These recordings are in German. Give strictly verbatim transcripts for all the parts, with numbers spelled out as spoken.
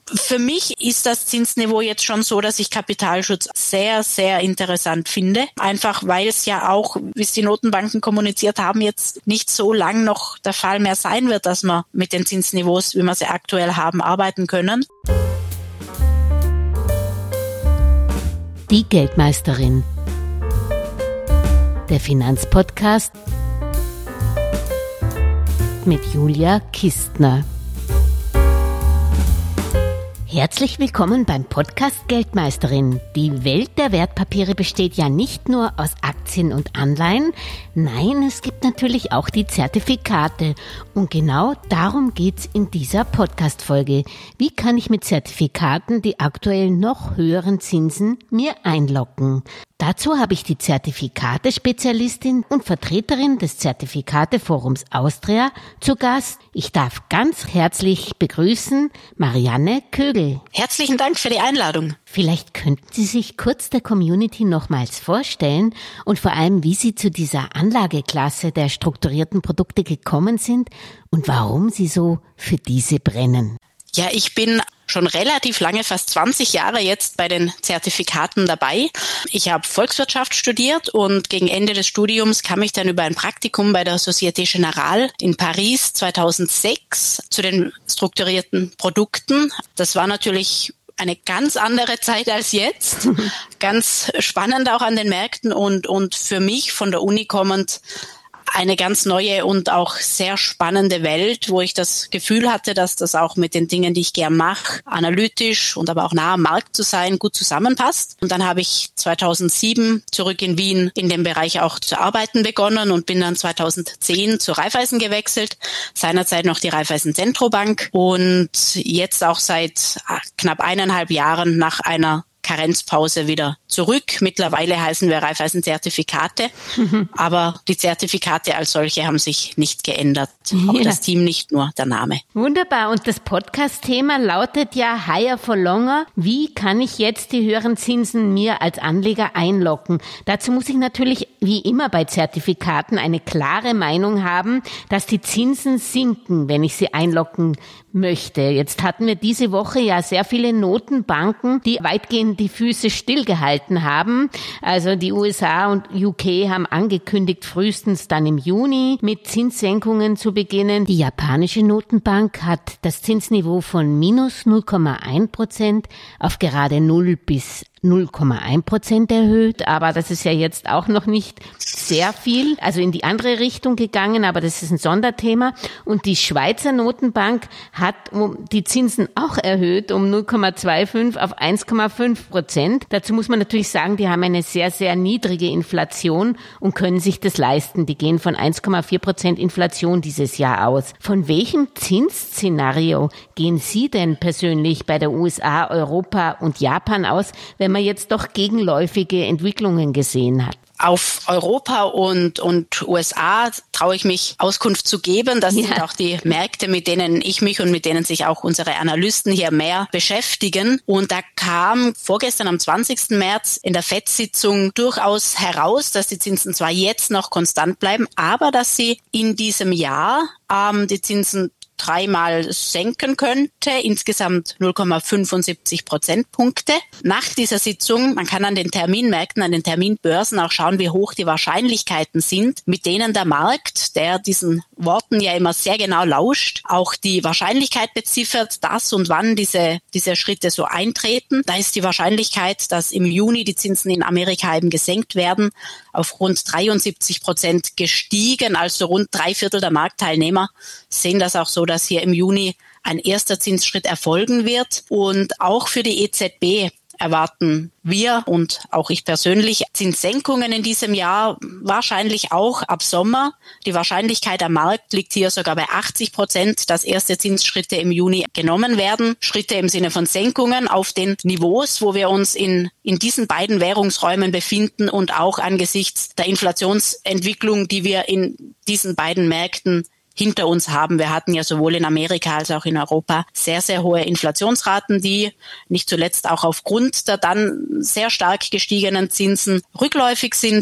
Für mich ist das Zinsniveau jetzt schon so, dass ich Kapitalschutz sehr, sehr interessant finde. Einfach weil es ja auch, wie es die Notenbanken kommuniziert haben, jetzt nicht so lang noch der Fall mehr sein wird, dass wir mit den Zinsniveaus, wie wir sie aktuell haben, arbeiten können. Die Geldmeisterin. Der Finanzpodcast mit Julia Kistner. Herzlich willkommen beim Podcast Geldmeisterin. Die Welt der Wertpapiere besteht ja nicht nur aus Aktien und Anleihen. Nein, es gibt natürlich auch die Zertifikate. Und genau darum geht's in dieser Podcast-Folge. Wie kann ich mit Zertifikaten die aktuell noch höheren Zinsen mir einloggen? Dazu habe ich die Zertifikate-Spezialistin und Vertreterin des Zertifikateforums Austria zu Gast. Ich darf ganz herzlich begrüßen Marianne Kögel. Herzlichen Dank für die Einladung. Vielleicht könnten Sie sich kurz der Community nochmals vorstellen und vor allem, wie Sie zu dieser Anlageklasse der strukturierten Produkte gekommen sind und warum Sie so für diese brennen. Ja, ich bin schon relativ lange, fast zwanzig Jahre jetzt bei den Zertifikaten dabei. Ich habe Volkswirtschaft studiert und gegen Ende des Studiums kam ich dann über ein Praktikum bei der Société Générale in Paris zweitausendsechs zu den strukturierten Produkten. Das war natürlich eine ganz andere Zeit als jetzt, ganz spannend auch an den Märkten und und für mich von der Uni kommend eine ganz neue und auch sehr spannende Welt, wo ich das Gefühl hatte, dass das auch mit den Dingen, die ich gern mache, analytisch und aber auch nah am Markt zu sein, gut zusammenpasst. Und dann habe ich zweitausendsieben zurück in Wien in dem Bereich auch zu arbeiten begonnen und bin dann zweitausendzehn zur Raiffeisen gewechselt, seinerzeit noch die Raiffeisen Zentrobank und jetzt auch seit knapp eineinhalb Jahren nach einer Karenzpause wieder zurück. Mittlerweile heißen wir Raiffeisen Zertifikate, mhm. aber die Zertifikate als solche haben sich nicht geändert. Auch ja. Das Team nicht, nur der Name. Wunderbar. Und das Podcast-Thema lautet ja Higher for Longer. Wie kann ich jetzt die höheren Zinsen mir als Anleger einloggen? Dazu muss ich natürlich, wie immer bei Zertifikaten, eine klare Meinung haben, dass die Zinsen sinken, wenn ich sie einloggen möchte. Jetzt hatten wir diese Woche ja sehr viele Notenbanken, die weitgehend die Füße stillgehalten haben. Also die U S A und U K haben angekündigt, frühestens dann im Juni mit Zinssenkungen zu beginnen. Die japanische Notenbank hat das Zinsniveau von minus null Komma eins Prozent auf gerade null bis null Komma eins Prozent erhöht, aber das ist ja jetzt auch noch nicht sehr viel, also in die andere Richtung gegangen, aber das ist ein Sonderthema. Und die Schweizer Notenbank hat die Zinsen auch erhöht um null Komma fünfundzwanzig auf eins Komma fünf Prozent. Dazu muss man natürlich sagen, die haben eine sehr, sehr niedrige Inflation und können sich das leisten. Die gehen von eins Komma vier Prozent Inflation dieses Jahr aus. Von welchem Zinsszenario gehen Sie denn persönlich bei der U S A, Europa und Japan aus, wenn man jetzt doch gegenläufige Entwicklungen gesehen hat? Auf Europa und und U S A traue ich mich Auskunft zu geben. Das ja. sind auch die Märkte, mit denen ich mich und mit denen sich auch unsere Analysten hier mehr beschäftigen. Und da kam vorgestern am zwanzigsten März in der F E D-Sitzung durchaus heraus, dass die Zinsen zwar jetzt noch konstant bleiben, aber dass sie in diesem Jahr ähm, die Zinsen dreimal senken könnte, insgesamt null Komma fünfundsiebzig Prozentpunkte. Nach dieser Sitzung, man kann an den Terminmärkten, an den Terminbörsen auch schauen, wie hoch die Wahrscheinlichkeiten sind, mit denen der Markt, der diesen Worten ja immer sehr genau lauscht, auch die Wahrscheinlichkeit beziffert, dass und wann diese diese Schritte so eintreten. Da ist die Wahrscheinlichkeit, dass im Juni die Zinsen in Amerika eben gesenkt werden, auf rund dreiundsiebzig Prozent gestiegen, also rund drei Viertel der Marktteilnehmer sehen das auch so, dass hier im Juni ein erster Zinsschritt erfolgen wird. Und auch für die E Z B erwarten wir und auch ich persönlich Zinssenkungen in diesem Jahr, wahrscheinlich auch ab Sommer. Die Wahrscheinlichkeit am Markt liegt hier sogar bei achtzig Prozent, dass erste Zinsschritte im Juni genommen werden. Schritte im Sinne von Senkungen auf den Niveaus, wo wir uns in in diesen beiden Währungsräumen befinden und auch angesichts der Inflationsentwicklung, die wir in diesen beiden Märkten hinter uns haben. Wir hatten ja sowohl in Amerika als auch in Europa sehr, sehr hohe Inflationsraten, die nicht zuletzt auch aufgrund der dann sehr stark gestiegenen Zinsen rückläufig sind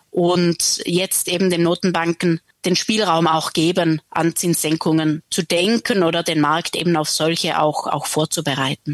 und jetzt eben den Notenbanken den Spielraum auch geben, an Zinssenkungen zu denken oder den Markt eben auf solche auch, auch vorzubereiten.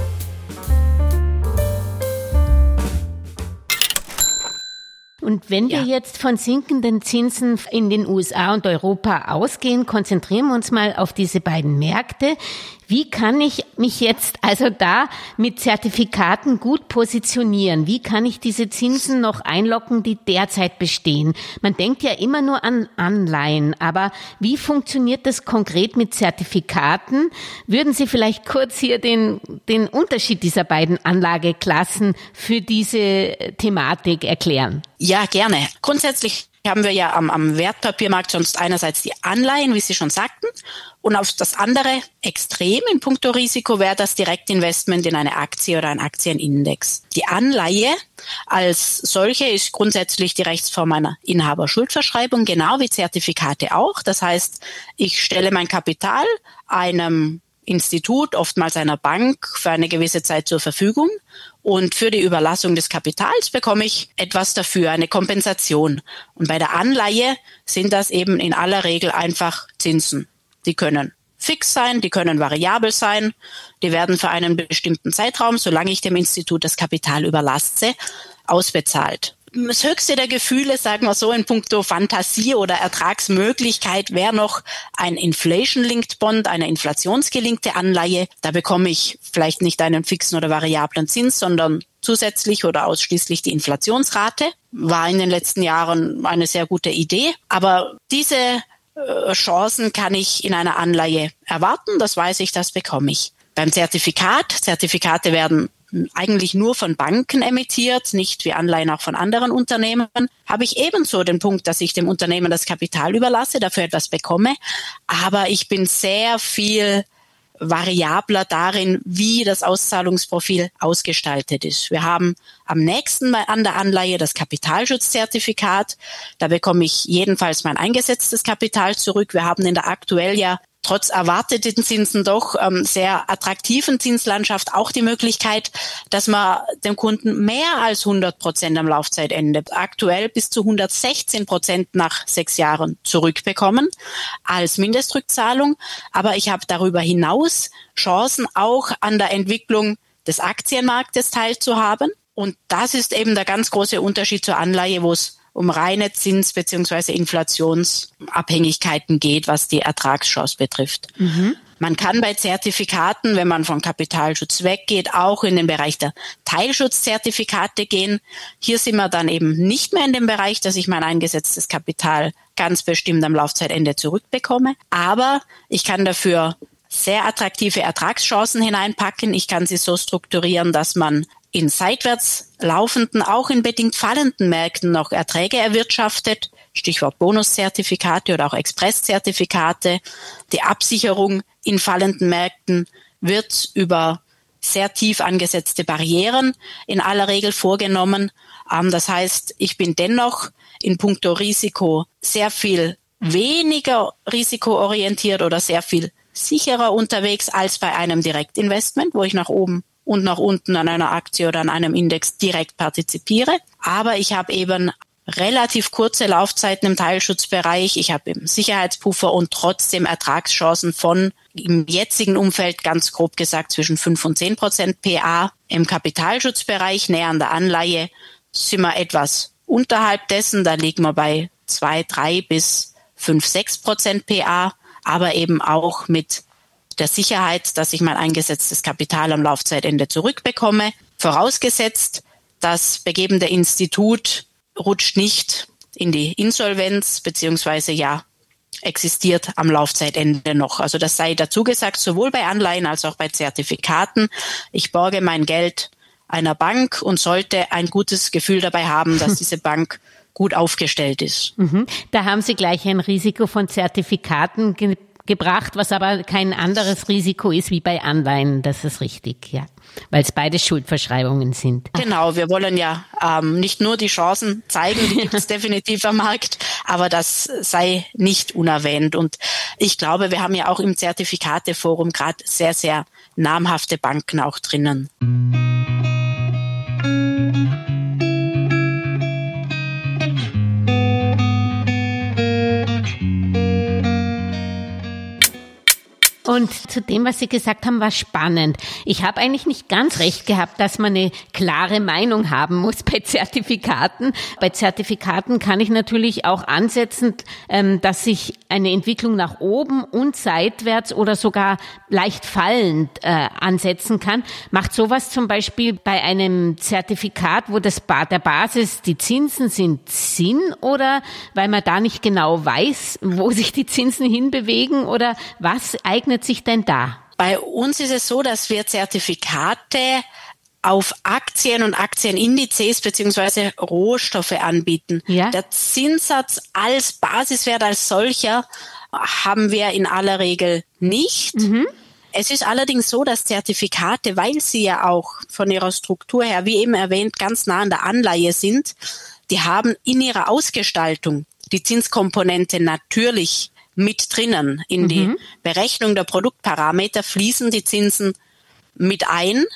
Und wenn wir Ja. jetzt von sinkenden Zinsen in den U S A und Europa ausgehen, konzentrieren wir uns mal auf diese beiden Märkte. Wie kann ich mich jetzt also da mit Zertifikaten gut positionieren? Wie kann ich diese Zinsen noch einlocken, die derzeit bestehen? Man denkt ja immer nur an Anleihen, aber wie funktioniert das konkret mit Zertifikaten? Würden Sie vielleicht kurz hier den, den Unterschied dieser beiden Anlageklassen für diese Thematik erklären? Ja, gerne. Grundsätzlich haben wir ja am, am Wertpapiermarkt sonst einerseits die Anleihen, wie Sie schon sagten, und auf das andere Extrem in puncto Risiko wäre das Direktinvestment in eine Aktie oder ein Aktienindex. Die Anleihe als solche ist grundsätzlich die Rechtsform einer Inhaberschuldverschreibung, genau wie Zertifikate auch. Das heißt, ich stelle mein Kapital einem Institut, oftmals einer Bank, für eine gewisse Zeit zur Verfügung. Und für die Überlassung des Kapitals bekomme ich etwas dafür, eine Kompensation. Und bei der Anleihe sind das eben in aller Regel einfach Zinsen. Die können fix sein, die können variabel sein, die werden für einen bestimmten Zeitraum, solange ich dem Institut das Kapital überlasse, ausbezahlt. Das höchste der Gefühle, sagen wir so, in puncto Fantasie oder Ertragsmöglichkeit wäre noch ein Inflation-Linked Bond, eine inflationsgelinkte Anleihe. Da bekomme ich vielleicht nicht einen fixen oder variablen Zins, sondern zusätzlich oder ausschließlich die Inflationsrate. War in den letzten Jahren eine sehr gute Idee. Aber diese äh, Chancen kann ich in einer Anleihe erwarten. Das weiß ich, das bekomme ich. Beim Zertifikat, Zertifikate werden eigentlich nur von Banken emittiert, nicht wie Anleihen auch von anderen Unternehmen, habe ich ebenso den Punkt, dass ich dem Unternehmen das Kapital überlasse, dafür etwas bekomme, aber ich bin sehr viel variabler darin, wie das Auszahlungsprofil ausgestaltet ist. Wir haben am nächsten Mal an der Anleihe das Kapitalschutzzertifikat, da bekomme ich jedenfalls mein eingesetztes Kapital zurück. Wir haben in der aktuell ja trotz erwarteten Zinsen doch ähm, sehr attraktiven Zinslandschaft auch die Möglichkeit, dass man dem Kunden mehr als hundert Prozent am Laufzeitende, aktuell bis zu hundertsechzehn Prozent nach sechs Jahren zurückbekommen als Mindestrückzahlung. Aber ich habe darüber hinaus Chancen auch an der Entwicklung des Aktienmarktes teilzuhaben. Und das ist eben der ganz große Unterschied zur Anleihe, wo es um reine Zins- bzw. Inflationsabhängigkeiten geht, was die Ertragschance betrifft. Mhm. Man kann bei Zertifikaten, wenn man von Kapitalschutz weggeht, auch in den Bereich der Teilschutzzertifikate gehen. Hier sind wir dann eben nicht mehr in dem Bereich, dass ich mein eingesetztes Kapital ganz bestimmt am Laufzeitende zurückbekomme. Aber ich kann dafür sehr attraktive Ertragschancen hineinpacken. Ich kann sie so strukturieren, dass man in seitwärts laufenden, auch in bedingt fallenden Märkten noch Erträge erwirtschaftet, Stichwort Bonuszertifikate oder auch Expresszertifikate. Die Absicherung in fallenden Märkten wird über sehr tief angesetzte Barrieren in aller Regel vorgenommen. Das heißt, ich bin dennoch in puncto Risiko sehr viel weniger risikoorientiert oder sehr viel sicherer unterwegs als bei einem Direktinvestment, wo ich nach oben und nach unten an einer Aktie oder an einem Index direkt partizipiere. Aber ich habe eben relativ kurze Laufzeiten im Teilschutzbereich. Ich habe eben Sicherheitspuffer und trotzdem Ertragschancen von im jetzigen Umfeld ganz grob gesagt zwischen fünf und zehn Prozent P A. Im Kapitalschutzbereich näher an der Anleihe sind wir etwas unterhalb dessen. Da liegen wir bei zwei, drei bis fünf, sechs Prozent P A, aber eben auch mit der Sicherheit, dass ich mein eingesetztes Kapital am Laufzeitende zurückbekomme, vorausgesetzt, das begebende Institut rutscht nicht in die Insolvenz, beziehungsweise ja, existiert am Laufzeitende noch. Also das sei dazu gesagt, sowohl bei Anleihen als auch bei Zertifikaten. Ich borge mein Geld einer Bank und sollte ein gutes Gefühl dabei haben, dass diese Bank gut aufgestellt ist. Mhm. Da haben Sie gleich ein Risiko von Zertifikaten ge- gebracht, was aber kein anderes Risiko ist wie bei Anleihen. Das ist richtig, ja, weil es beide Schuldverschreibungen sind. Genau, wir wollen ja ähm, nicht nur die Chancen zeigen, die gibt es definitiv am Markt, aber das sei nicht unerwähnt. Und ich glaube, wir haben ja auch im Zertifikateforum gerade sehr, sehr namhafte Banken auch drinnen. Und zu dem, was Sie gesagt haben, war spannend. Ich habe eigentlich nicht ganz recht gehabt, dass man eine klare Meinung haben muss bei Zertifikaten. Bei Zertifikaten kann ich natürlich auch ansetzen, dass sich eine Entwicklung nach oben und seitwärts oder sogar leicht fallend äh, ansetzen kann. Macht sowas zum Beispiel bei einem Zertifikat, wo das ba- der Basis die Zinsen sind, Sinn, oder weil man da nicht genau weiß, wo sich die Zinsen hinbewegen, oder was eignet sich denn da? Bei uns ist es so, dass wir Zertifikate auf Aktien und Aktienindizes beziehungsweise Rohstoffe anbieten. Ja. Der Zinssatz als Basiswert als solcher haben wir in aller Regel nicht. Mhm. Es ist allerdings so, dass Zertifikate, weil sie ja auch von ihrer Struktur her, wie eben erwähnt, ganz nah an der Anleihe sind, die haben in ihrer Ausgestaltung die Zinskomponente natürlich mit drinnen. In mhm. die Berechnung der Produktparameter fließen die Zinsen mit ein.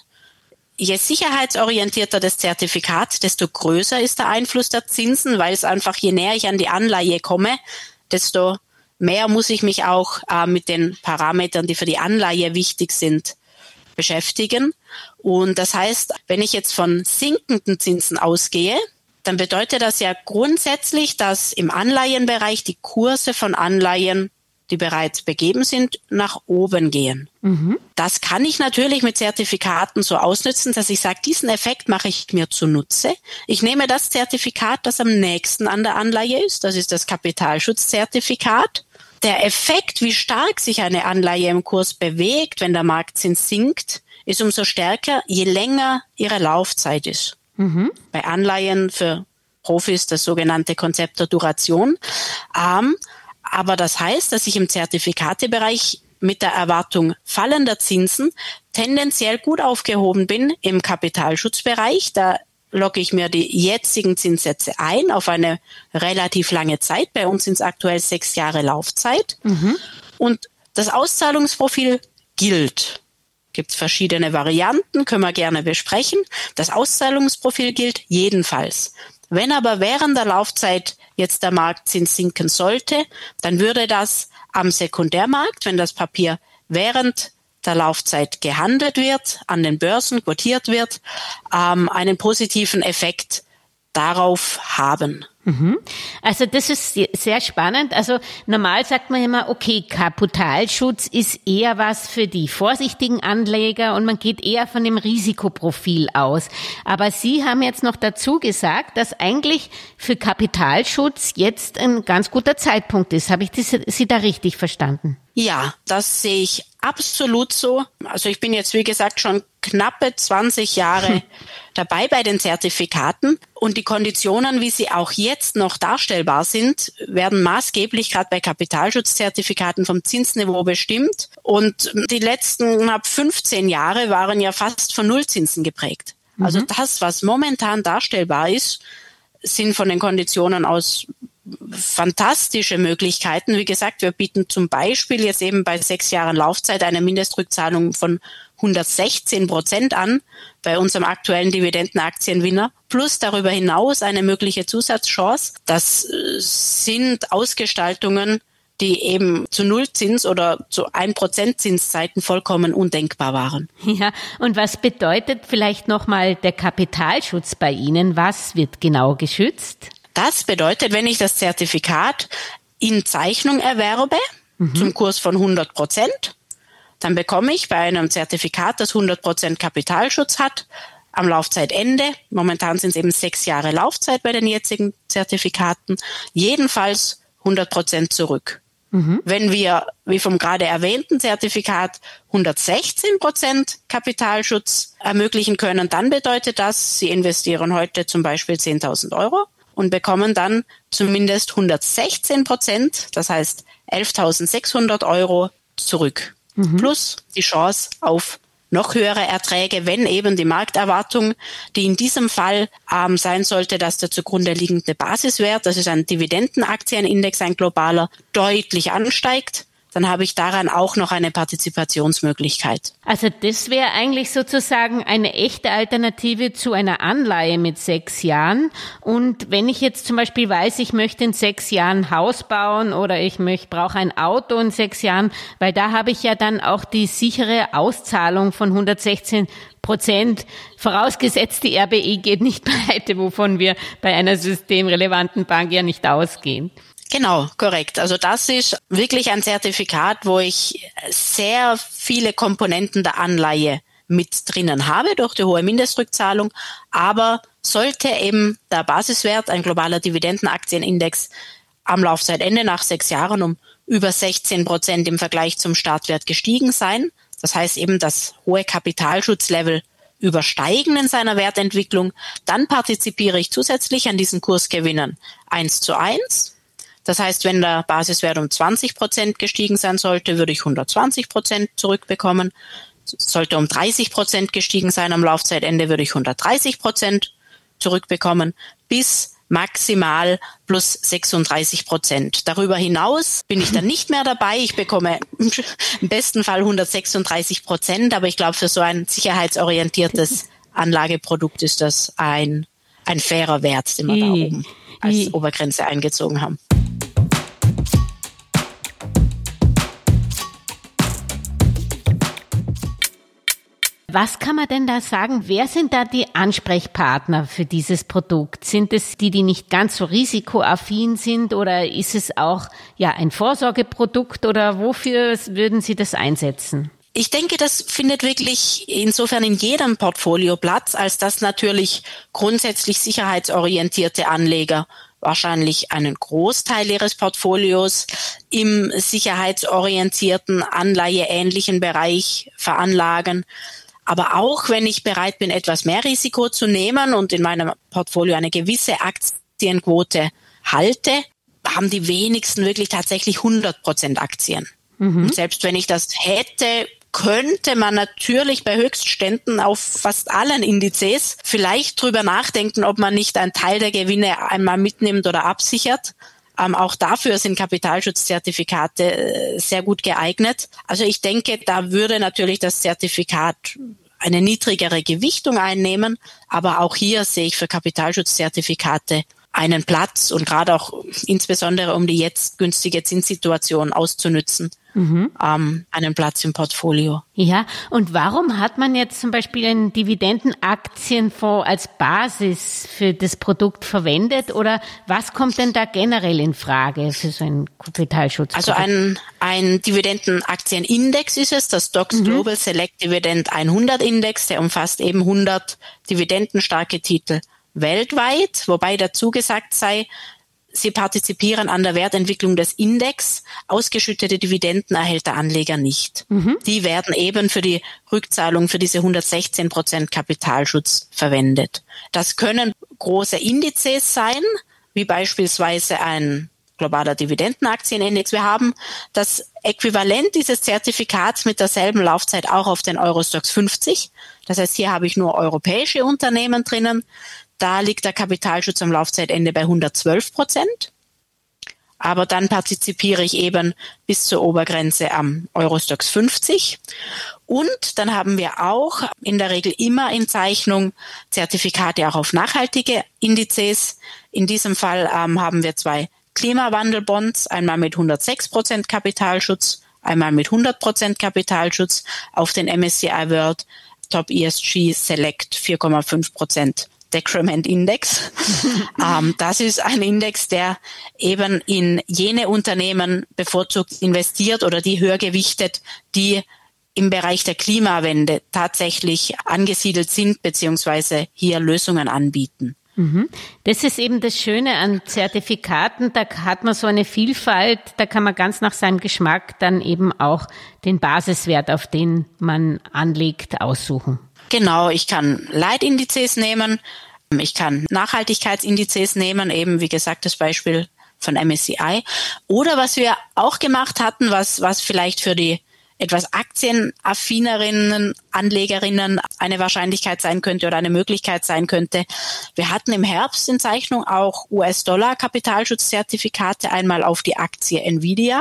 Je sicherheitsorientierter das Zertifikat, desto größer ist der Einfluss der Zinsen, weil es einfach, je näher ich an die Anleihe komme, desto mehr muss ich mich auch äh, mit den Parametern, die für die Anleihe wichtig sind, beschäftigen. Und das heißt, wenn ich jetzt von sinkenden Zinsen ausgehe, dann bedeutet das ja grundsätzlich, dass im Anleihenbereich die Kurse von Anleihen, die bereits begeben sind, nach oben gehen. Mhm. Das kann ich natürlich mit Zertifikaten so ausnutzen, dass ich sage, diesen Effekt mache ich mir zunutze. Ich nehme das Zertifikat, das am nächsten an der Anleihe ist. Das ist das Kapitalschutzzertifikat. Der Effekt, wie stark sich eine Anleihe im Kurs bewegt, wenn der Marktzins sinkt, ist umso stärker, je länger ihre Laufzeit ist. Mhm. Bei Anleihen für Profis das sogenannte Konzept der Duration. Ähm, aber das heißt, dass ich im Zertifikatebereich mit der Erwartung fallender Zinsen tendenziell gut aufgehoben bin im Kapitalschutzbereich. Da logge ich mir die jetzigen Zinssätze ein auf eine relativ lange Zeit. Bei uns sind es aktuell sechs Jahre Laufzeit. Mhm. Und das Auszahlungsprofil gilt. Gibt es verschiedene Varianten, können wir gerne besprechen. Das Auszahlungsprofil gilt jedenfalls. Wenn aber während der Laufzeit jetzt der Marktzins sinken sollte, dann würde das am Sekundärmarkt, wenn das Papier während der Laufzeit gehandelt wird, an den Börsen quotiert wird, ähm, einen positiven Effekt darauf haben. Also das ist sehr spannend. Also normal sagt man immer, okay, Kapitalschutz ist eher was für die vorsichtigen Anleger und man geht eher von dem Risikoprofil aus. Aber Sie haben jetzt noch dazu gesagt, dass eigentlich für Kapitalschutz jetzt ein ganz guter Zeitpunkt ist. Habe ich das, Sie da richtig verstanden? Ja, das sehe ich absolut so. Also ich bin jetzt, wie gesagt, schon knappe zwanzig Jahre dabei bei den Zertifikaten und die Konditionen, wie sie auch jetzt noch darstellbar sind, werden maßgeblich gerade bei Kapitalschutzzertifikaten vom Zinsniveau bestimmt und die letzten knapp fünfzehn Jahre waren ja fast von Nullzinsen geprägt. Mhm. Also das, was momentan darstellbar ist, sind von den Konditionen aus fantastische Möglichkeiten. Wie gesagt, wir bieten zum Beispiel jetzt eben bei sechs Jahren Laufzeit eine Mindestrückzahlung von hundertsechzehn Prozent an bei unserem aktuellen Dividendenaktienwinner, plus darüber hinaus eine mögliche Zusatzchance. Das sind Ausgestaltungen, die eben zu Nullzins oder zu ein Prozent Zinszeiten vollkommen undenkbar waren. Ja, und was bedeutet vielleicht nochmal der Kapitalschutz bei Ihnen? Was wird genau geschützt? Das bedeutet, wenn ich das Zertifikat in Zeichnung erwerbe, mhm. zum Kurs von hundert Prozent, dann bekomme ich bei einem Zertifikat, das hundert Prozent Kapitalschutz hat, am Laufzeitende, momentan sind es eben sechs Jahre Laufzeit bei den jetzigen Zertifikaten, jedenfalls hundert Prozent zurück. Mhm. Wenn wir, wie vom gerade erwähnten Zertifikat, hundertsechzehn Prozent Kapitalschutz ermöglichen können, dann bedeutet das, Sie investieren heute zum Beispiel zehntausend Euro und bekommen dann zumindest hundertsechzehn Prozent, das heißt elftausendsechshundert Euro zurück. Mhm. Plus die Chance auf noch höhere Erträge, wenn eben die Markterwartung, die in diesem Fall ähm, sein sollte, dass der zugrunde liegende Basiswert, das ist ein Dividendenaktienindex, ein globaler, deutlich ansteigt, dann habe ich daran auch noch eine Partizipationsmöglichkeit. Also das wäre eigentlich sozusagen eine echte Alternative zu einer Anleihe mit sechs Jahren. Und wenn ich jetzt zum Beispiel weiß, ich möchte in sechs Jahren ein Haus bauen oder ich möchte, brauche ein Auto in sechs Jahren, weil da habe ich ja dann auch die sichere Auszahlung von hundertsechzehn Prozent, vorausgesetzt die R B I geht nicht pleite, wovon wir bei einer systemrelevanten Bank ja nicht ausgehen. Genau, korrekt. Also das ist wirklich ein Zertifikat, wo ich sehr viele Komponenten der Anleihe mit drinnen habe durch die hohe Mindestrückzahlung. Aber sollte eben der Basiswert, ein globaler Dividendenaktienindex, am Laufzeitende nach sechs Jahren um über sechzehn Prozent im Vergleich zum Startwert gestiegen sein, das heißt eben das hohe Kapitalschutzlevel übersteigen in seiner Wertentwicklung, dann partizipiere ich zusätzlich an diesen Kursgewinnen eins zu eins. Das heißt, wenn der Basiswert um zwanzig Prozent gestiegen sein sollte, würde ich hundertzwanzig Prozent zurückbekommen. Sollte um dreißig Prozent gestiegen sein am Laufzeitende, würde ich hundertdreißig Prozent zurückbekommen, bis maximal plus sechsunddreißig Prozent. Darüber hinaus bin ich dann nicht mehr dabei. Ich bekomme im besten Fall hundertsechsunddreißig Prozent, aber ich glaube, für so ein sicherheitsorientiertes Anlageprodukt ist das ein, ein fairer Wert, den wir da oben als Obergrenze eingezogen haben. Was kann man denn da sagen? Wer sind da die Ansprechpartner für dieses Produkt? Sind es die, die nicht ganz so risikoaffin sind, oder ist es auch ja ein Vorsorgeprodukt, oder wofür würden Sie das einsetzen? Ich denke, das findet wirklich insofern in jedem Portfolio Platz, als dass natürlich grundsätzlich sicherheitsorientierte Anleger wahrscheinlich einen Großteil ihres Portfolios im sicherheitsorientierten, anleiheähnlichen Bereich veranlagen. Aber auch wenn ich bereit bin, etwas mehr Risiko zu nehmen und in meinem Portfolio eine gewisse Aktienquote halte, haben die wenigsten wirklich tatsächlich hundert Prozent Aktien. Mhm. Und selbst wenn ich das hätte, könnte man natürlich bei Höchstständen auf fast allen Indizes vielleicht drüber nachdenken, ob man nicht einen Teil der Gewinne einmal mitnimmt oder absichert. Ähm, auch dafür sind Kapitalschutzzertifikate äh, sehr gut geeignet. Also ich denke, da würde natürlich das Zertifikat eine niedrigere Gewichtung einnehmen, aber auch hier sehe ich für Kapitalschutzzertifikate einen Platz und gerade auch insbesondere, um die jetzt günstige Zinssituation auszunützen, mhm. ähm, einen Platz im Portfolio. Ja, und warum hat man jetzt zum Beispiel einen Dividendenaktienfonds als Basis für das Produkt verwendet, oder was kommt denn da generell in Frage für so einen Kapitalschutz? Also ein, ein Dividendenaktienindex ist es, das D O X mhm. Global Select Dividend hundert Index, der umfasst eben hundert dividendenstarke Titel weltweit, wobei dazu gesagt sei, sie partizipieren an der Wertentwicklung des Index. Ausgeschüttete Dividenden erhält der Anleger nicht. Mhm. Die werden eben für die Rückzahlung für diese hundertsechzehn Prozent Kapitalschutz verwendet. Das können große Indizes sein, wie beispielsweise ein globaler Dividendenaktienindex. Wir haben das Äquivalent dieses Zertifikats mit derselben Laufzeit auch auf den Eurostoxx fünfzig. Das heißt, hier habe ich nur europäische Unternehmen drinnen. Da liegt der Kapitalschutz am Laufzeitende bei hundertzwölf Prozent. Aber dann partizipiere ich eben bis zur Obergrenze am Eurostoxx fünfzig. Und dann haben wir auch in der Regel immer in Zeichnung Zertifikate auch auf nachhaltige Indizes. In diesem Fall ähm, haben wir zwei Klimawandelbonds, einmal mit hundertsechs Prozent Kapitalschutz, einmal mit hundert Prozent Kapitalschutz auf den M S C I World Top E S G Select vier Komma fünf Prozent Decrement Index. ähm, das ist ein Index, der eben in jene Unternehmen bevorzugt investiert oder die höher gewichtet, die im Bereich der Klimawende tatsächlich angesiedelt sind beziehungsweise hier Lösungen anbieten. Das ist eben das Schöne an Zertifikaten, da hat man so eine Vielfalt, da kann man ganz nach seinem Geschmack dann eben auch den Basiswert, auf den man anlegt, aussuchen. Genau, ich kann Leitindizes nehmen, ich kann Nachhaltigkeitsindizes nehmen, eben wie gesagt das Beispiel von M S C I. Oder was wir auch gemacht hatten, was was vielleicht für die etwas aktienaffinerinnen Anlegerinnen eine Wahrscheinlichkeit sein könnte oder eine Möglichkeit sein könnte. Wir hatten im Herbst in Zeichnung auch U S-Dollar-Kapitalschutzzertifikate, einmal auf die Aktie Nvidia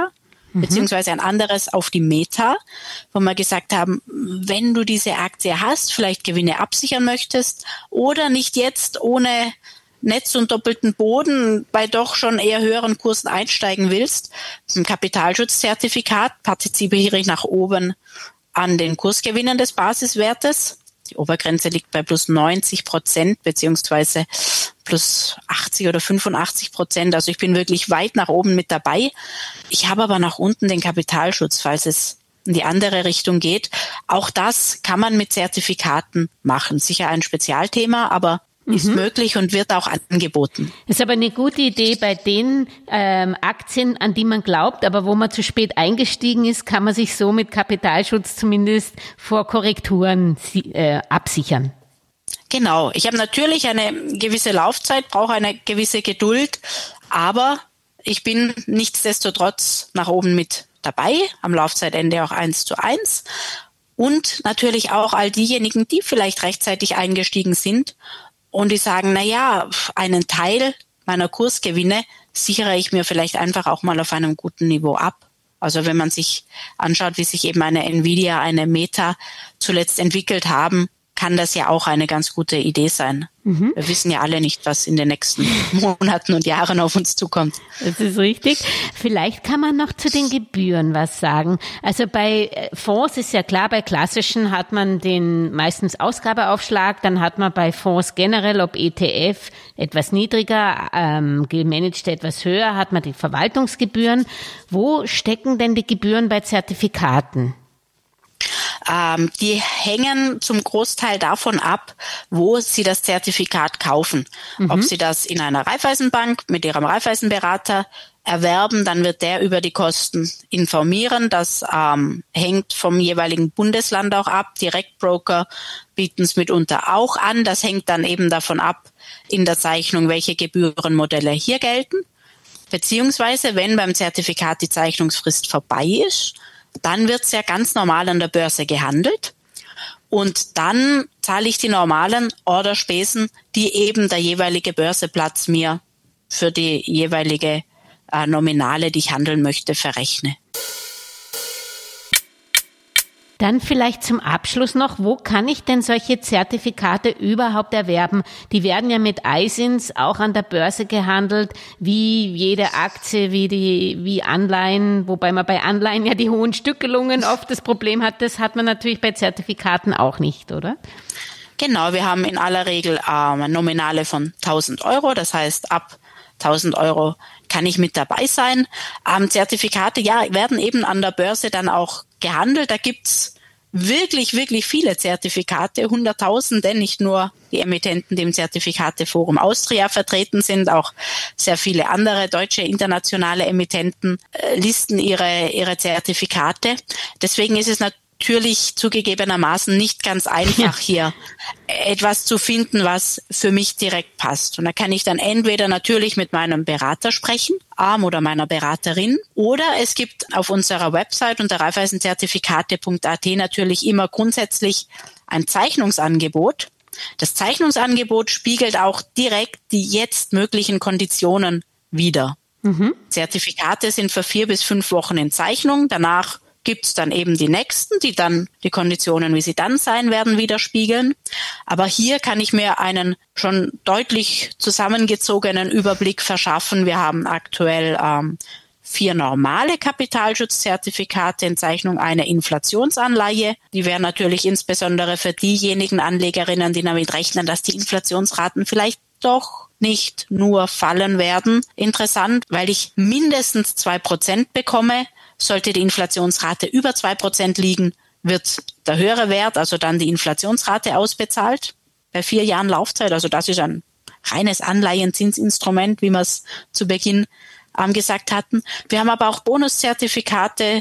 mhm. beziehungsweise ein anderes auf die Meta, wo wir gesagt haben, wenn du diese Aktie hast, vielleicht Gewinne absichern möchtest oder nicht jetzt ohne Netz und doppelten Boden bei doch schon eher höheren Kursen einsteigen willst, ein Kapitalschutzzertifikat, partizipiere ich nach oben an den Kursgewinnen des Basiswertes. Die Obergrenze liegt bei plus neunzig Prozent beziehungsweise plus achtzig oder fünfundachtzig Prozent. Also ich bin wirklich weit nach oben mit dabei. Ich habe aber nach unten den Kapitalschutz, falls es in die andere Richtung geht. Auch das kann man mit Zertifikaten machen. Sicher ein Spezialthema, aber ist mhm. möglich und wird auch angeboten. Das ist aber eine gute Idee bei den ähm, Aktien, an die man glaubt, aber wo man zu spät eingestiegen ist, kann man sich so mit Kapitalschutz zumindest vor Korrekturen äh, absichern. Genau. Ich habe natürlich eine gewisse Laufzeit, brauche eine gewisse Geduld, aber ich bin nichtsdestotrotz nach oben mit dabei, am Laufzeitende auch eins zu eins. Und natürlich auch all diejenigen, die vielleicht rechtzeitig eingestiegen sind und die sagen, na ja, einen Teil meiner Kursgewinne sichere ich mir vielleicht einfach auch mal auf einem guten Niveau ab. Also wenn man sich anschaut, wie sich eben eine Nvidia, eine Meta zuletzt entwickelt haben, kann das ja auch eine ganz gute Idee sein. Mhm. Wir wissen ja alle nicht, was in den nächsten Monaten und Jahren auf uns zukommt. Das ist richtig. Vielleicht kann man noch zu den Gebühren was sagen. Also bei Fonds ist ja klar, bei klassischen hat man den meistens Ausgabeaufschlag, dann hat man bei Fonds generell, ob E T F etwas niedriger, ähm, gemanagte etwas höher, hat man die Verwaltungsgebühren. Wo stecken denn die Gebühren bei Zertifikaten? Ähm, die hängen zum Großteil davon ab, wo Sie das Zertifikat kaufen. Mhm. Ob Sie das in einer Raiffeisenbank mit Ihrem Raiffeisenberater erwerben, dann wird der über die Kosten informieren. Das ähm, hängt vom jeweiligen Bundesland auch ab. Direktbroker bieten es mitunter auch an. Das hängt dann eben davon ab in der Zeichnung, welche Gebührenmodelle hier gelten. Beziehungsweise, wenn beim Zertifikat die Zeichnungsfrist vorbei ist, dann wird's ja ganz normal an der Börse gehandelt und dann zahle ich die normalen Orderspesen, die eben der jeweilige Börseplatz mir für die jeweilige äh, Nominale, die ich handeln möchte, verrechne. Dann vielleicht zum Abschluss noch, wo kann ich denn solche Zertifikate überhaupt erwerben? Die werden ja mit I S I Ns auch an der Börse gehandelt, wie jede Aktie, wie die wie Anleihen, wobei man bei Anleihen ja die hohen Stückelungen oft das Problem hat. Das hat man natürlich bei Zertifikaten auch nicht, oder? Genau, wir haben in aller Regel äh, Nominale von tausend Euro, das heißt ab tausend Euro kann ich mit dabei sein. Ähm, Zertifikate, ja, werden eben an der Börse dann auch gehandelt. Da gibt's wirklich, wirklich viele Zertifikate, Hunderttausende, nicht nur die Emittenten, die im Zertifikateforum Austria vertreten sind, auch sehr viele andere deutsche, internationale Emittenten äh, listen ihre, ihre Zertifikate. Deswegen ist es natürlich Natürlich zugegebenermaßen nicht ganz einfach, hier etwas zu finden, was für mich direkt passt. Und da kann ich dann entweder natürlich mit meinem Berater sprechen, Arm oder meiner Beraterin, oder es gibt auf unserer Website unter raiffeisenzertifikate punkt a t natürlich immer grundsätzlich ein Zeichnungsangebot. Das Zeichnungsangebot spiegelt auch direkt die jetzt möglichen Konditionen wider. Mhm. Zertifikate sind für vier bis fünf Wochen in Zeichnung, danach gibt's dann eben die nächsten, die dann die Konditionen, wie sie dann sein werden, widerspiegeln. Aber hier kann ich mir einen schon deutlich zusammengezogenen Überblick verschaffen. Wir haben aktuell ähm, vier normale Kapitalschutzzertifikate in Zeichnung, eine Inflationsanleihe. Die wäre natürlich insbesondere für diejenigen Anlegerinnen, die damit rechnen, dass die Inflationsraten vielleicht doch nicht nur fallen werden, interessant, weil ich mindestens zwei Prozent bekomme. Sollte die Inflationsrate über zwei Prozent liegen, wird der höhere Wert, also dann die Inflationsrate, ausbezahlt bei vier Jahren Laufzeit. Also das ist ein reines Anleihenzinsinstrument, wie wir es zu Beginn ähm, gesagt hatten. Wir haben aber auch Bonuszertifikate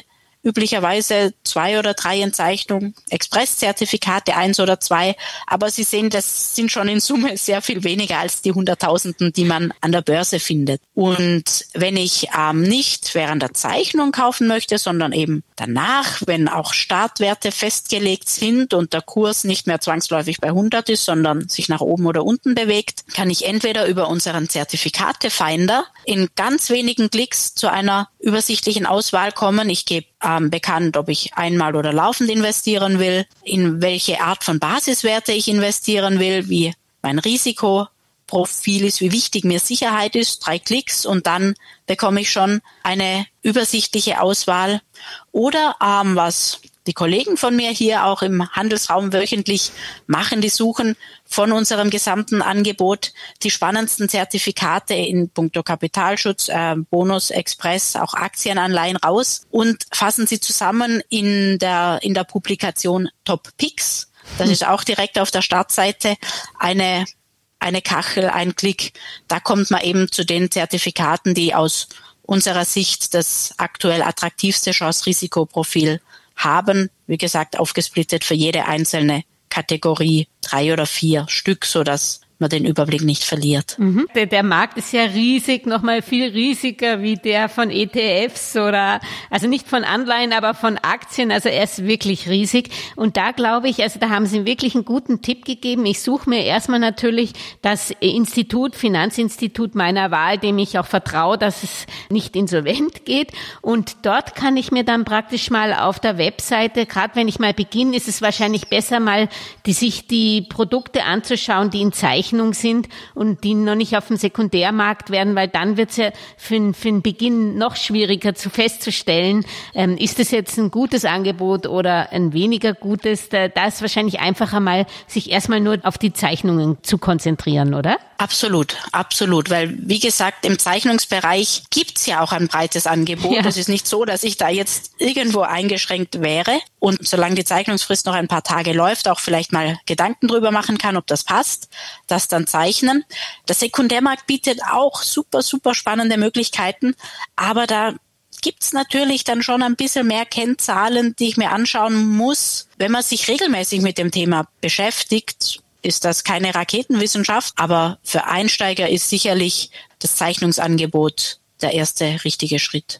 üblicherweise zwei oder drei in Zeichnung, Express-Zertifikate eins oder zwei, aber Sie sehen, das sind schon in Summe sehr viel weniger als die Hunderttausenden, die man an der Börse findet. Und wenn ich ähm, nicht während der Zeichnung kaufen möchte, sondern eben danach, wenn auch Startwerte festgelegt sind und der Kurs nicht mehr zwangsläufig bei hundert ist, sondern sich nach oben oder unten bewegt, kann ich entweder über unseren Zertifikatefinder in ganz wenigen Klicks zu einer übersichtlichen Auswahl kommen. Ich gebe ähm, bekannt, ob ich einmal oder laufend investieren will, in welche Art von Basiswerte ich investieren will, wie mein Risikoprofil ist, wie wichtig mir Sicherheit ist, drei Klicks und dann bekomme ich schon eine übersichtliche Auswahl. Oder ähm, was die Kollegen von mir hier auch im Handelsraum wöchentlich machen, die suchen von unserem gesamten Angebot die spannendsten Zertifikate in puncto Kapitalschutz, äh, Bonus, Express, auch Aktienanleihen raus und fassen sie zusammen in der, in der Publikation Top Picks. Das ist auch direkt auf der Startseite eine, eine Kachel, ein Klick. Da kommt man eben zu den Zertifikaten, die aus unserer Sicht das aktuell attraktivste Chance-Risikoprofil haben, wie gesagt, aufgesplittet für jede einzelne Kategorie drei oder vier Stück, sodass man den Überblick nicht verliert. Mhm. Der, der Markt ist ja riesig, nochmal viel riesiger wie der von E T Fs oder, also nicht von Anleihen, aber von Aktien, also er ist wirklich riesig. Und da glaube ich, also da haben Sie wirklich einen guten Tipp gegeben. Ich suche mir erstmal natürlich das Institut, Finanzinstitut meiner Wahl, dem ich auch vertraue, dass es nicht insolvent geht. Und dort kann ich mir dann praktisch mal auf der Webseite, gerade wenn ich mal beginne, ist es wahrscheinlich besser mal, die, sich die Produkte anzuschauen, die in Zeichen sind und die noch nicht auf dem Sekundärmarkt werden, weil dann wird es ja für, für den Beginn noch schwieriger zu festzustellen, ähm, ist es jetzt ein gutes Angebot oder ein weniger gutes. Da, da ist wahrscheinlich einfacher mal, sich erstmal nur auf die Zeichnungen zu konzentrieren, oder? Absolut, absolut, weil wie gesagt, im Zeichnungsbereich gibt's ja auch ein breites Angebot. Es ja. ist nicht so, dass ich da jetzt irgendwo eingeschränkt wäre und solange die Zeichnungsfrist noch ein paar Tage läuft, auch vielleicht mal Gedanken drüber machen kann, ob das passt, das dann zeichnen. Der Sekundärmarkt bietet auch super, super spannende Möglichkeiten, aber da gibt's natürlich dann schon ein bisschen mehr Kennzahlen, die ich mir anschauen muss, wenn man sich regelmäßig mit dem Thema beschäftigt. Ist das keine Raketenwissenschaft, aber für Einsteiger ist sicherlich das Zeichnungsangebot der erste richtige Schritt.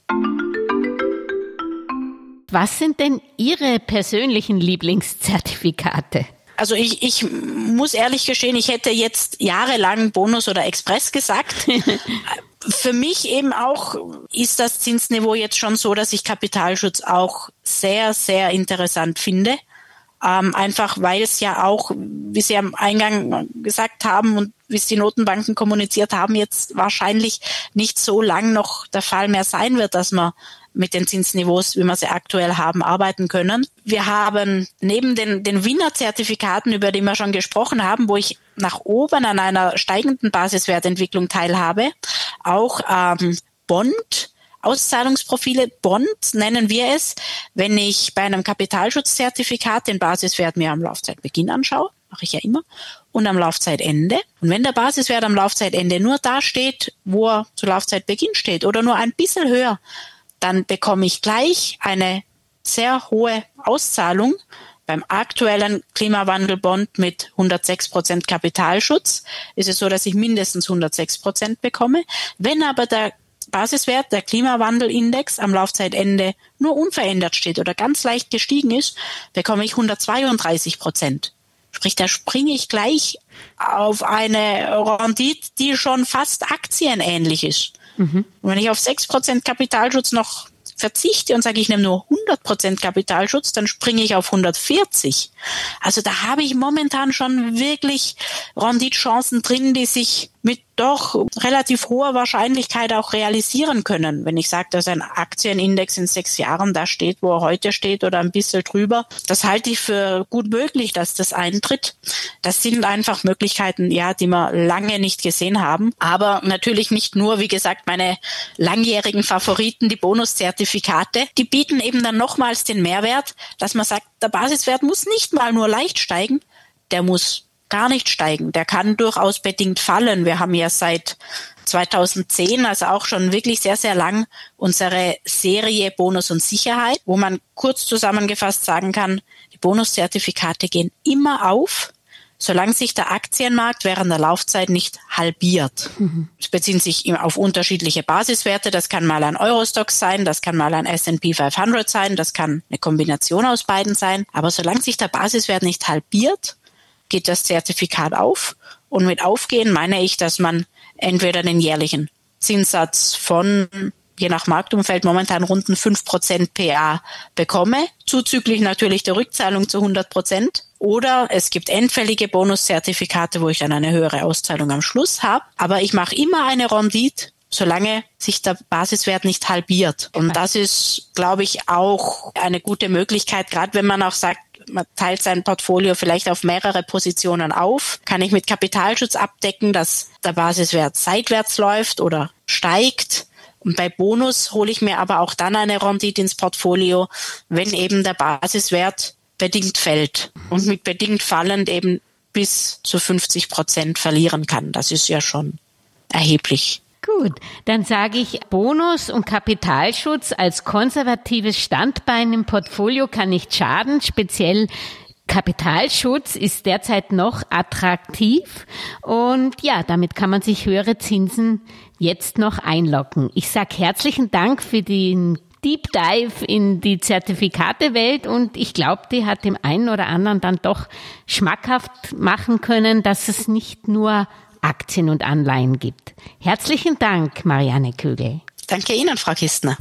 Was sind denn Ihre persönlichen Lieblingszertifikate? Also ich, ich muss ehrlich gestehen, ich hätte jetzt jahrelang Bonus oder Express gesagt. Für mich eben auch ist das Zinsniveau jetzt schon so, dass ich Kapitalschutz auch sehr, sehr interessant finde. Ähm, einfach weil es ja auch, wie Sie am Eingang gesagt haben und wie es die Notenbanken kommuniziert haben, jetzt wahrscheinlich nicht so lang noch der Fall mehr sein wird, dass man mit den Zinsniveaus, wie wir sie aktuell haben, arbeiten können. Wir haben neben den, den Wiener-Zertifikaten, über die wir schon gesprochen haben, wo ich nach oben an einer steigenden Basiswertentwicklung teilhabe, auch ähm, Bond, Auszahlungsprofile, Bond nennen wir es, wenn ich bei einem Kapitalschutzzertifikat den Basiswert mir am Laufzeitbeginn anschaue, mache ich ja immer, und am Laufzeitende. Und wenn der Basiswert am Laufzeitende nur da steht, wo er zu Laufzeitbeginn steht oder nur ein bisschen höher, dann bekomme ich gleich eine sehr hohe Auszahlung. Beim aktuellen Klimawandelbond mit hundertsechs Prozent Kapitalschutz ist es so, dass ich mindestens hundertsechs Prozent bekomme. Wenn aber der Basiswert, der Klimawandelindex am Laufzeitende nur unverändert steht oder ganz leicht gestiegen ist, bekomme ich hundertzweiunddreißig Prozent. Sprich, da springe ich gleich auf eine Rendite, die schon fast aktienähnlich ist. Mhm. Und wenn ich auf sechs Prozent Kapitalschutz noch verzichte und sage, ich nehme nur hundert Prozent Kapitalschutz, dann springe ich auf hundertvierzig. Also da habe ich momentan schon wirklich Renditechancen drin, die sich mit doch relativ hoher Wahrscheinlichkeit auch realisieren können. Wenn ich sage, dass ein Aktienindex in sechs Jahren da steht, wo er heute steht oder ein bisschen drüber, das halte ich für gut möglich, dass das eintritt. Das sind einfach Möglichkeiten, ja, die wir lange nicht gesehen haben. Aber natürlich nicht nur, wie gesagt, meine langjährigen Favoriten, die Bonuszertifikate, die bieten eben dann nochmals den Mehrwert, dass man sagt, der Basiswert muss nicht mal nur leicht steigen, der muss gar nicht steigen. Der kann durchaus bedingt fallen. Wir haben ja seit zweitausendzehn, also auch schon wirklich sehr, sehr lang, unsere Serie Bonus und Sicherheit, wo man kurz zusammengefasst sagen kann, die Bonuszertifikate gehen immer auf, solange sich der Aktienmarkt während der Laufzeit nicht halbiert. Mhm. Es beziehen sich auf unterschiedliche Basiswerte. Das kann mal ein Eurostoxx sein, das kann mal ein S and P fünfhundert sein, das kann eine Kombination aus beiden sein. Aber solange sich der Basiswert nicht halbiert, geht das Zertifikat auf. Und mit Aufgehen meine ich, dass man entweder den jährlichen Zinssatz von, je nach Marktumfeld, momentan runden fünf Prozent P A bekomme, zuzüglich natürlich der Rückzahlung zu hundert Prozent. Oder es gibt endfällige Bonuszertifikate, wo ich dann eine höhere Auszahlung am Schluss habe. Aber ich mache immer eine Rendite, solange sich der Basiswert nicht halbiert. Und das ist, glaube ich, auch eine gute Möglichkeit, gerade wenn man auch sagt, man teilt sein Portfolio vielleicht auf mehrere Positionen auf, kann ich mit Kapitalschutz abdecken, dass der Basiswert seitwärts läuft oder steigt. Und bei Bonus hole ich mir aber auch dann eine Rendite ins Portfolio, wenn eben der Basiswert bedingt fällt und mit bedingt fallend eben bis zu fünfzig Prozent verlieren kann. Das ist ja schon erheblich. Gut, dann sage ich, Bonus und Kapitalschutz als konservatives Standbein im Portfolio kann nicht schaden. Speziell Kapitalschutz ist derzeit noch attraktiv und ja, damit kann man sich höhere Zinsen jetzt noch einloggen. Ich sage herzlichen Dank für den Deep Dive in die Zertifikatewelt und ich glaube, die hat dem einen oder anderen dann doch schmackhaft machen können, dass es nicht nur Aktien und Anleihen gibt. Herzlichen Dank, Marianne Kögel. Danke Ihnen, Frau Kistner.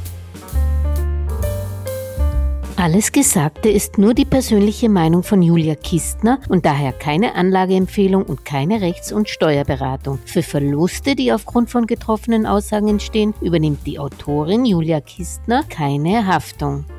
Alles Gesagte ist nur die persönliche Meinung von Julia Kistner und daher keine Anlageempfehlung und keine Rechts- und Steuerberatung. Für Verluste, die aufgrund von getroffenen Aussagen entstehen, übernimmt die Autorin Julia Kistner keine Haftung.